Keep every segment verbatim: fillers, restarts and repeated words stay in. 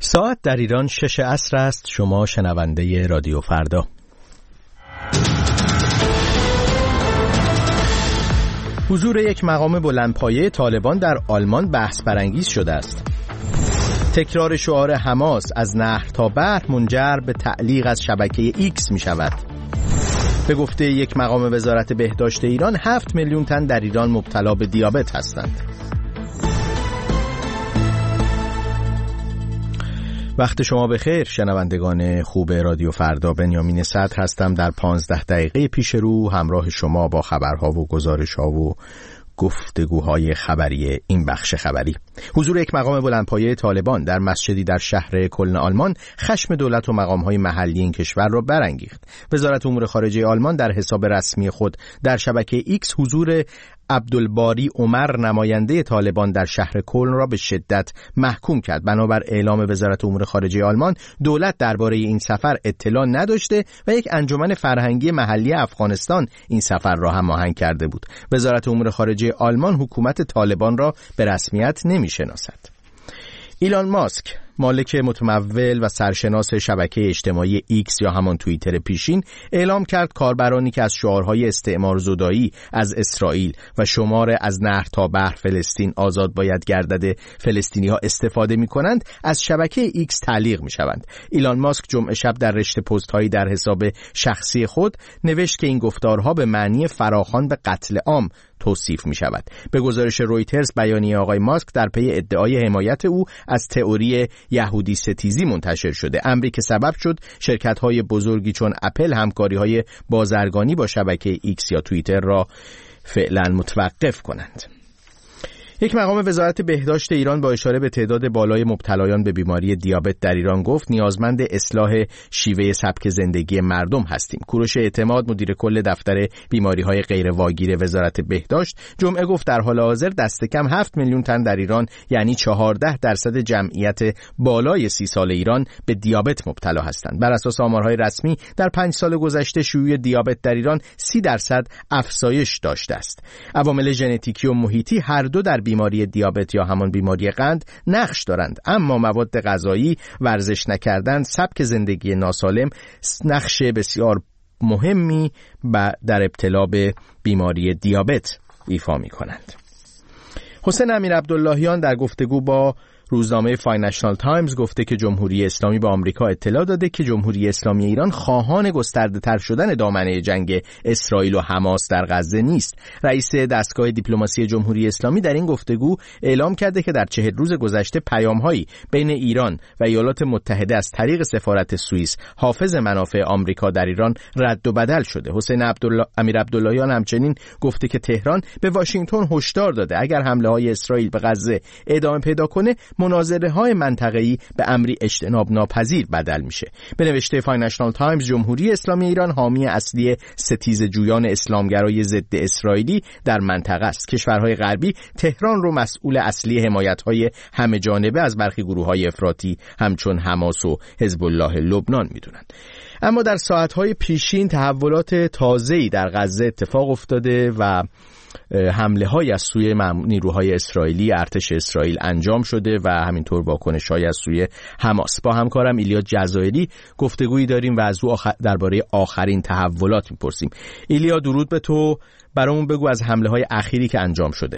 ساعت در ایران شش عصر است. شما شنونده رادیو فردا. حضور یک مقام بلندپایه طالبان در آلمان بحث برانگیز شده است. تکرار شعار حماس از نهر تا بحر منجر به تعلیق از شبکه ایکس می شود. به گفته یک مقام وزارت بهداشت ایران، هفت میلیون تن در ایران مبتلا به دیابت هستند. وقت شما بخیر شنوندگان خوب رادیو فردا. بنیامین صدر هستم. در پانزده دقیقه پیش رو همراه شما با خبرها و گزارش‌ها و گفتگوهای خبری این بخش خبری. حضور یک مقام بلندپایه طالبان در مسجدی در شهر کلن آلمان خشم دولت و مقام‌های محلی این کشور را برانگیخت. وزارت امور خارجه آلمان در حساب رسمی خود در شبکه ایکس حضور عبدالباری عمر نماینده طالبان در شهر کلن را به شدت محکوم کرد. بنابر اعلام وزارت امور خارجه آلمان، دولت درباره این سفر اطلاع نداشته و یک انجمن فرهنگی محلی افغانستان این سفر را هماهنگ کرده بود. وزارت امور خارجه آلمان حکومت طالبان را به رسمیت نمی‌شناسد. ایلان ماسک، مالک متمول و سرشناس شبکه اجتماعی ایکس یا همان توییتر پیشین، اعلام کرد کاربرانی که از شعارهای استعمارزدایی از اسرائیل و شمار از نهر تا بحر فلسطین آزاد باید گردد فلسطینی‌ها استفاده می‌کنند، از شبکه ایکس تعلیق می‌شوند. ایلان ماسک جمعه شب در رشته پست‌هایی در حساب شخصی خود نوشت که این گفتارها به معنی فراخوان به قتل عام توصیف می شود. به گزارش رویترز، بیانیه آقای ماسک در پی ادعای حمایت او از تئوری یهودی ستیزی منتشر شده، امری که سبب شد شرکت‌های بزرگی چون اپل همکاری‌های بازرگانی با شبکه ایکس یا توییتر را فعلا متوقف کنند. یک مقام وزارت بهداشت ایران با اشاره به تعداد بالای مبتلایان به بیماری دیابت در ایران گفت نیازمند اصلاح شیوه سبک زندگی مردم هستیم. کوروش اعتماد، مدیر کل دفتر بیماری‌های غیرواگیر وزارت بهداشت، جمعه گفت در حال حاضر دست کم هفت میلیون تن در ایران، یعنی چهارده درصد جمعیت بالای سی سال ایران، به دیابت مبتلا هستند. بر اساس آمارهای رسمی در پنج سال گذشته شیوع دیابت در ایران سی درصد افزایش داشته است. عوامل ژنتیکی و محیطی هر دو در بیماری دیابت یا همان بیماری قند نقش دارند، اما مواد غذایی، ورزش نکردن، سبک زندگی ناسالم نقش بسیار مهمی در ابتلا به بیماری دیابت ایفا می کنند. حسین امیرعبداللهیان در گفتگو با روزنامه فاینانشال تایمز گفته که جمهوری اسلامی به آمریکا اطلاع داده که جمهوری اسلامی ایران خواهان گسترده تر شدن دامنه جنگ اسرائیل و حماس در غزه نیست. رئیس دستگاه دیپلماسی جمهوری اسلامی در این گفتگو اعلام کرده که در چهل روز گذشته پیام‌هایی بین ایران و ایالات متحده از طریق سفارت سوئیس حافظ منافع آمریکا در ایران رد و بدل شده. حسین عبدالله امیرعبداللهیان همچنین گفته که تهران به واشنگتن هشدار داده اگر حمله‌های اسرائیل به غزه ادامه پیدا کنه، مناظره‌های منطقه‌ای به امری اجتناب ناپذیر بدل میشه. به نوشته فاینانشال تایمز، جمهوری اسلامی ایران حامی اصلی ستیزجویان اسلامگرای ضد اسرائیلی در منطقه است. کشورهای غربی تهران رو مسئول اصلی حمایت‌های همه جانبه از برخی گروه‌های افراطی همچون حماس و حزب الله لبنان می‌دونند. اما در ساعت‌های پیشین تحولات تازه‌ای در غزه اتفاق افتاده و حمله های از سوی نیروهای اسرائیلی، ارتش اسرائیل انجام شده و همینطور واکنش های از سوی حماس. با همکارم ایلیا جزایری گفتگویی داریم و از او آخر درباره آخرین تحولات میپرسیم. ایلیا، درود به تو. برامون بگو از حمله های اخیری که انجام شده.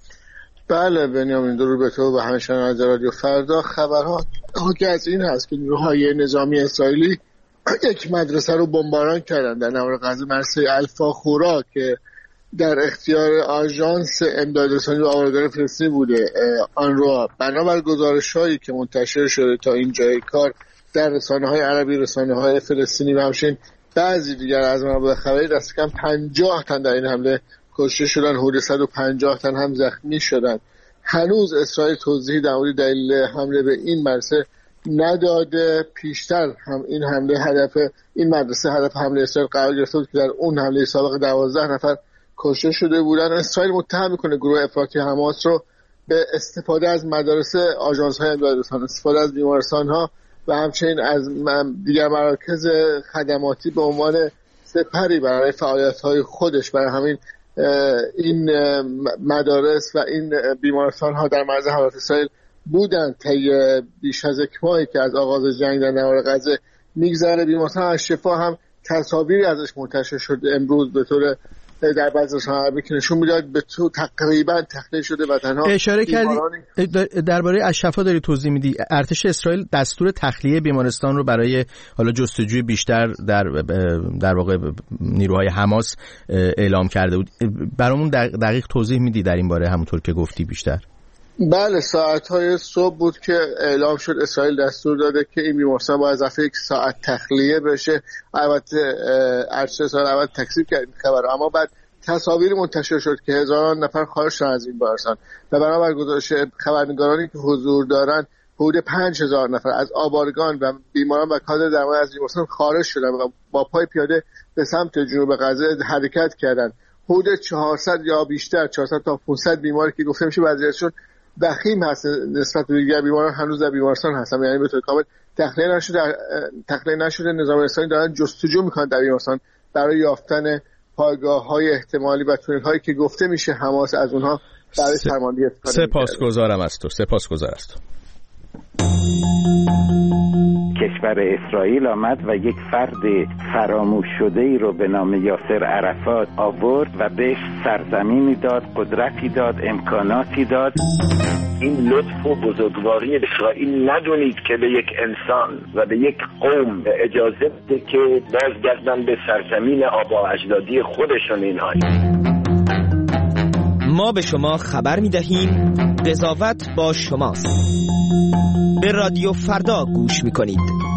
بله بنیامین، درود به تو و همه شنوندگان رادیو فردا. خبرها که از این هست که نیروهای نظامی اسرائیلی یک مدرسه رو بمباران کردن در نوار غزه، مدرسه الفا خورا که در اختیار آژانس امدادرسانی و آوردگان فلسطینی بوده، آنروا. بنابر گزارش‌هایی که منتشر شده تا اینجای کار در رسانه‌های عربی، رسانه‌های فلسطینی و همچنین بعضی دیگر از منابع خبری، دست کم پنجاه تن در این حمله کشته شدن، حدود صد و پنجاه تن هم زخمی شدند. هنوز اسرائیل توضیحی در مورد دلیل حمله به این مدرسه نداده. پیشتر هم این حمله هدف این مدرسه هدف حمله اسرائیل قرار گرفته بود که در اون حمله سابق دوازده نفر کشته شده بودن. اسرائیل متهم میکنه گروه افراطی حماس رو به استفاده از مدارس آژانس‌های امدادرسان، استفاده از بیمارستان‌ها و همچنین از دیگر مراکز خدماتی به عنوان سپری برای فعالیت‌های خودش. برای همین این مدارس و این بیمارستان‌ها در مرز حملات اسرائیل بودن طی بیش از یک ماهی که از آغاز جنگ در نوار غزه میگذره. بیمارستان الشفا هم تصاویری ازش منتشر شد امروز به طور در بعضی رسانه‌های که نشون میداد به تو تقریبا تخلیه شده و تنها اشاره کردی درباره الشفا داری توضیح میدی. ارتش اسرائیل دستور تخلیه بیمارستان رو برای حالا جستجوی بیشتر در در واقع نیروهای حماس اعلام کرده بود. برامون دقیق توضیح میدی در این باره همونطور که گفتی بیشتر؟ بله، ساعت‌های صبح بود که اعلام شد اسرائیل دستور داده که این بیمارستان باید ظرف یک ساعت تخلیه بشه. البته ارتش اسرائیل اول تکذیب کرد این خبر، اما بعد تصاویر منتشر شد که هزاران نفر خارج شدن از این بیمارستان و بنابر گزارش خبرنگارانی که حضور دارن حدود پنج هزار نفر از آبارگان و بیماران و کادر درمانی از بیمارستان خارج شدن و با پای پیاده به سمت جنوب غزه حرکت کردند. حدود چهارصد یا بیشتر چهارصد تا پانصد بیماری که گفته میشه وضعیتشون وخیم هست نسبت به دیگر بیماران هنوز در بیمارستان هستن، یعنی به طور کامل تخلیه نشده. تخلیه نشده نظام اسرائیل دارن جستجو میکنن در بیمارستان برای یافتن پایگاه‌های احتمالی و تونل‌هایی که گفته میشه حماس از اونها برای سرماندهی استفاده می‌کنه. سپاسگزارم از تو. سپاسگزار از تو. کشور اسرائیل آمد و یک فرد فراموش شده‌ای رو به نام یاسر عرفات آورد و بهش سرزمینی داد، قدرتی داد، امکاناتی داد. این لطف و بزرگواری اسرائیل ندونید که به یک انسان و به یک قوم اجازه بده که بازگردن به سرزمین آبا اجدادی خودشون. اینها ما به شما خبر می‌دهیم قضاوت با شماست. به رادیو فردا گوش می‌کنید.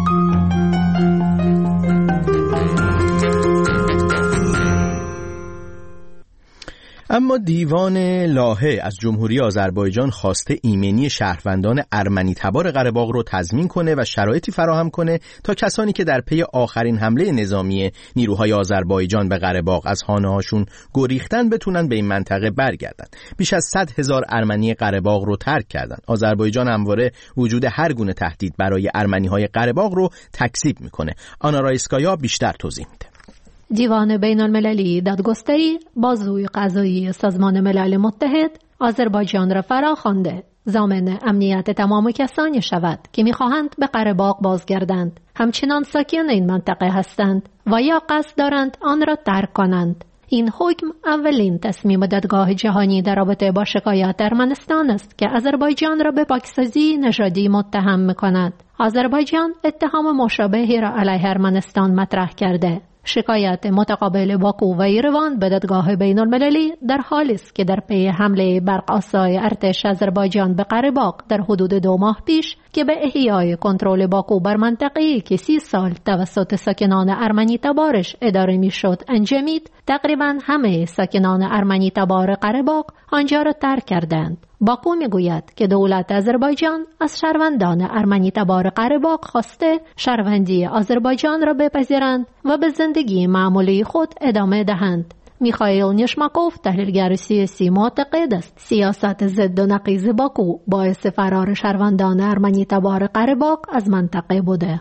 اما دیوان لاهه از جمهوری آذربایجان خواسته ایمنی شهروندان ارمنی تبار قره باغ رو تضمین کنه و شرایطی فراهم کنه تا کسانی که در پی آخرین حمله نظامی نیروهای آذربایجان به قره باغ از خانه‌هاشون گریختن بتونن به این منطقه برگردن. بیش از صد هزار ارمنی قره باغ رو ترک کردن. آذربایجان همواره وجود هر گونه تهدید برای ارمنی‌های قره باغ رو تکذیب میکنه. آنا رایسکایا بیشتر توضیح میده. دیوان بین المللی دادگستری بازوی قضایی سازمان ملل متحد آذربایجان را فرا خوانده ضامن امنیت تمام کسانی شود که می‌خواهند به قره باغ بازگردند، همچنان ساکن این منطقه هستند و یا قصد دارند آن را ترک کنند. این حکم اولین تصمیم دادگاه جهانی در رابطه با شکایات ارمنستان است که آذربایجان را به پاکسازی نژادی متهم می‌کند. آذربایجان اتهام مشابهی را علیه ارمنستان مطرح کرده. شکایت متقابل باکو و ایروان به دادگاه بین المللی در حالی است که در پی حمله برق‌آسای ارتش آذربایجان به قره باغ در حدود دو ماه پیش که به احیای کنترل باکو بر منطقه‌ای که سی سال توسط ساکنان ارمنی تبارش اداره می‌شد انجامید، تقریباً همه ساکنان ارمنی تبار قره باغ آنجا را ترک کردند. باکو میگوید که دولت آذربایجان از شهروندان ارمنی تبار قره باغ خواسته شهروندی آذربایجان را بپذیرند و به زندگی معمولی خود ادامه دهند. میخائیل نشماکوف تحلیلگر سیاسی معتقد است سیاست ضد و نقیض باکو باعث فرار شهروندان ارمنی تبار قره باغ از منطقه بوده.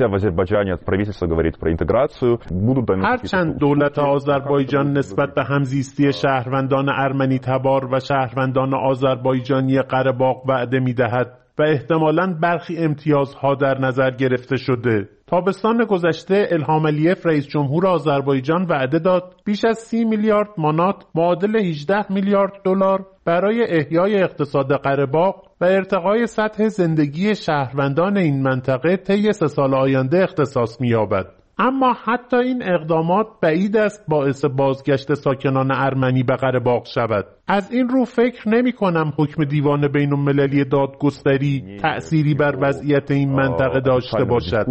هرچند دولت آذربایجان نسبت به همزیستی شهروندان ارمنی تبار و شهروندان آذربایجانی قره باغ وعده می‌دهد و احتمالاً برخی امتیازها در نظر گرفته شده. تابستان گذشته الهام علیف رئیس جمهور آذربایجان وعده داد بیش از سی میلیارد مانات معادل هجده میلیارد دلار برای احیای اقتصاد قره باغ و ارتقای سطح زندگی شهروندان این منطقه طی سه سال آینده اختصاص می‌یابد. اما حتی این اقدامات بعید است باعث بازگشت ساکنان ارمنی به قره باغ شود. از این رو فکر نمی کنم حکم دیوان بین المللی دادگستری تأثیری بر وضعیت این منطقه داشته باشد.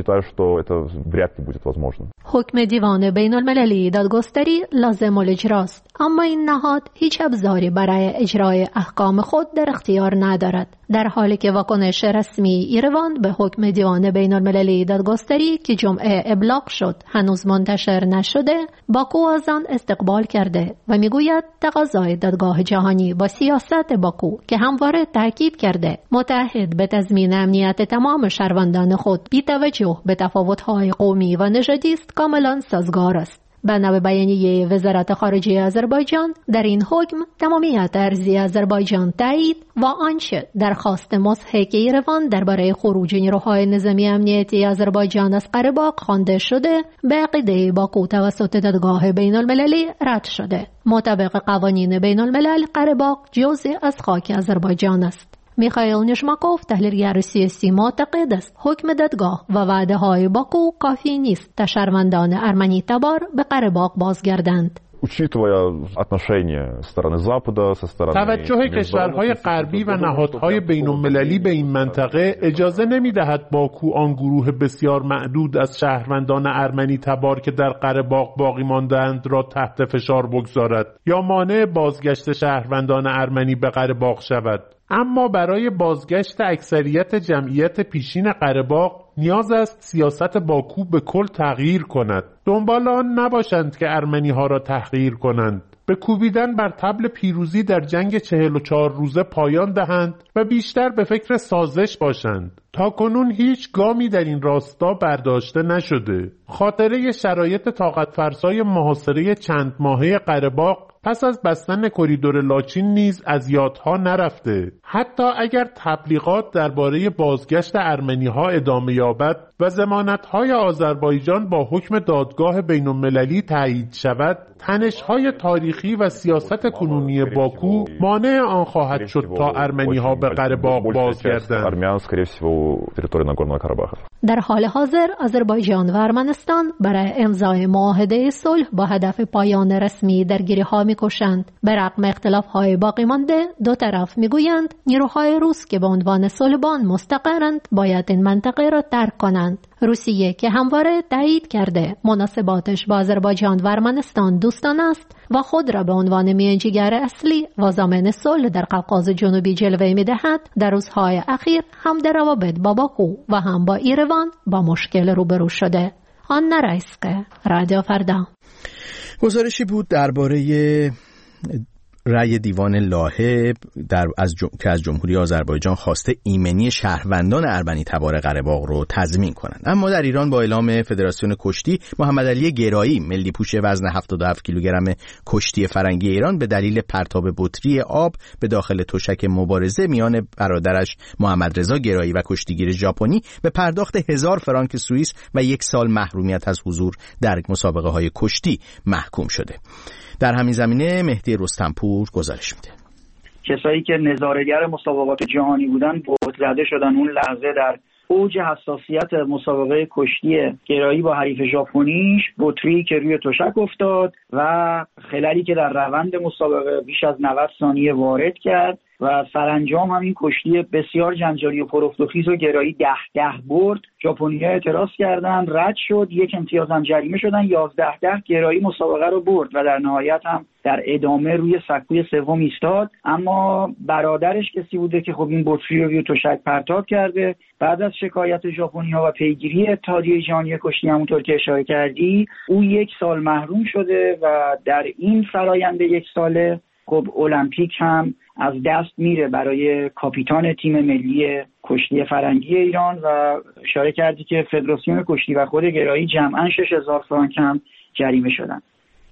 حکم دیوان بین المللی دادگستری لازم الاجراست، اما این نهاد هیچ ابزاری برای اجرای احکام خود در اختیار ندارد. در حالی که واکنش رسمی ایروان به حکم دیوان بین المللی دادگستری که جمعه ابلاغ شد هنوز منتشر نشده، باکو از آن استقبال کرده و میگوید تقاضای دادگاه جهانی با سیاست باکو که همواره تاکید کرده متحد به تضمین امنیت تمام شهروندان خود بی توجه به تفاوت‌های قومی و نژادی است کاملا سازگار است. بنا به بیانیه وزارت خارجه آذربایجان در این حکم تمامیت ارضی آذربایجان تایید و آنچه درخواست مضحک ایروان درباره خروج نیروهای نظامی امنیتی آذربایجان از قره باغ خوانده شده به عقیده باکو توسط دادگاه بین المللی رد شده. مطابق قوانین بین الملل قره باغ جزئی از خاک آذربایجان است. میخائیل نشماکوف تحلیلگر سیاسی معتقد است حکم دادگاه و وعده های باکو کافی نیست تا شهروندان ارمنی تبار به قره باغ بازگردند. توجه کشورهای غربی و نهادهای بین‌المللی به این منطقه اجازه نمی‌دهد باکو آن گروه بسیار معدود از شهروندان ارمنی تبار که در قره باغ باقی ماندند را تحت فشار بگذارد یا مانع بازگشت شهروندان ارمنی به قره باغ شود. اما برای بازگشت اکثریت جمعیت پیشین قره باغ نیاز است سیاست باکو به کل تغییر کند. دنبال آن نباشند که ارمنی ها را تحقیر کنند، به کوبیدن بر طبل پیروزی در جنگ چهل و چهار روزه پایان دهند و بیشتر به فکر سازش باشند. تا کنون هیچ گامی در این راستا برداشته نشده. خاطره شرایط طاقت فرسای محاصره چند ماهه قره باغ پس از بستن کریدور لاچین نیز از یادها نرفته. حتی اگر تبلیغات درباره بازگشت ارمنی‌ها ادامه یابد و ضمانت‌های آذربایجان با حکم دادگاه بین‌المللی تایید شود، تنش‌های تاریخی و سیاست کنونی باکو مانع آن خواهد شد تا ارمنی‌ها به قره باغ بازگردند. در حال حاضر آذربایجان و ارمنستان برای امضای معاهده صلح با هدف پایان رسمی درگیری‌ها می‌کوشند. به رغم اختلاف‌های باقی مانده، دو طرف می‌گویند نیروهای روس که به عنوان صلحبان مستقرند باید این منطقه را ترک کنند. روسیه که همواره تایید کرده مناسباتش با آذربایجان و ارمنستان دوستانه است و خود را به عنوان میانجیگر اصلی و ضامن صلح در قفقاز جنوبی جلوه می‌دهد، در روزهای اخیر هم در روابط با باکو و هم با ایروان با مشکل روبرو شده. آن رایسکه، رادیو فردا. گزارشی بود درباره رأی دیوان لاهه در از جم... که از جمهوری آذربایجان خواسته ایمنی شهروندان ارمنی تبار قره باغ رو تضمین کنند. اما در ایران با اعلام فدراسیون کشتی، محمد علی گرایی ملی پوش وزن هفتاد و هفت کیلوگرم کشتی فرنگی ایران به دلیل پرتاب بطری آب به داخل تشک مبارزه میان برادرش محمد رضا گرایی و کشتیگیر ژاپنی به پرداخت هزار فرانک سوئیس و یک سال محرومیت از حضور در مسابقه های کشتی محکوم شده. در همین زمینه مهدی رستمپور گزارش میده. کسایی که نظاره‌گر مسابقات جهانی بودن بهت زده شدن اون لحظه در اوج حساسیت مسابقه کشتی گرایی با حریف ژاپنیش، بطری که روی تشک افتاد و خلالی که در روند مسابقه بیش از نود ثانیه وارد کرد و سرانجام هم این کشتی بسیار جنجالی و پرافت و گرایی ده ده برد. ژاپنی‌ها اعتراض کردند، رد شد، یک امتیاز هم جریمه شدن، یازده ده گرایی مسابقه رو برد و در نهایت هم در ادامه روی سکوی سوم ایستاد. اما برادرش کسی بوده که خب این بطری رو روی تشک پرتاب کرده. بعد از شکایت ژاپنی‌ها و پیگیری اتحادیه جهانی کشتی همونطور که اشاره کردی، او یک سال محروم شده و در این فرآیند یک ساله خب المپیک هم از دست میره برای کاپیتان تیم ملی کشتی فرنگی ایران و اشاره کردی که فدراسیون کشتی و خود گرایی جمعاً شش هزار فرانک هم جریمه شدن.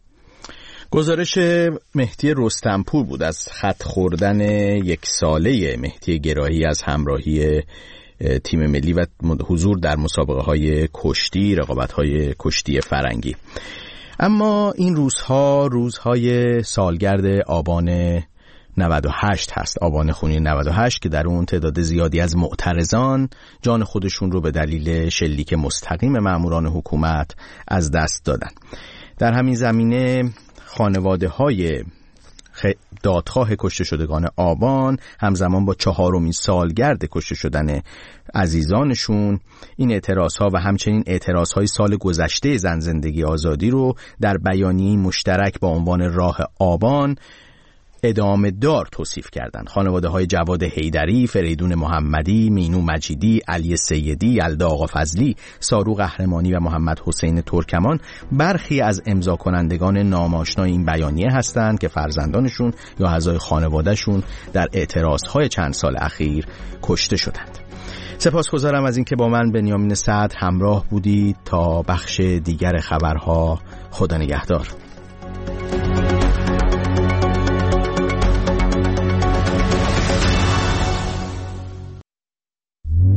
گزارش مهدی رستمپور بود از خط خوردن یک ساله مهدی گرایی از همراهی تیم ملی و حضور در مسابقه های کشتی، رقابت های کشتی فرنگی. اما این روزها روزهای سالگرد آبان نود و هشت هست، آبان خونین نود و هشت، که در اون تعداد زیادی از معترضان جان خودشون رو به دلیل شلیک مستقیم ماموران حکومت از دست دادن. در همین زمینه خانواده های دادخواه کشته شدگان آبان همزمان با چهارمین سالگرد کشته شدن عزیزانشون این اعتراضها و همچنین اعتراضهای سال گذشته زن زندگی آزادی رو در بیانیه‌ای مشترک با عنوان راه آبان ادامه دار توصیف کردند. خانواده های جواد حیدری، فریدون محمدی، مینو مجیدی، علی سیدی، یلدا آقا فضلی، سارو قهرمانی و محمد حسین ترکمان برخی از امضا کنندگان ناماشنای این بیانیه هستند که فرزندانشون یا اعضای خانوادهشون در اعتراضهای چند سال اخیر کشته شدند. سپاسگزارم از اینکه با من بنیامین سعد همراه بودید. تا بخش دیگر خبرها، خدا نگهدار.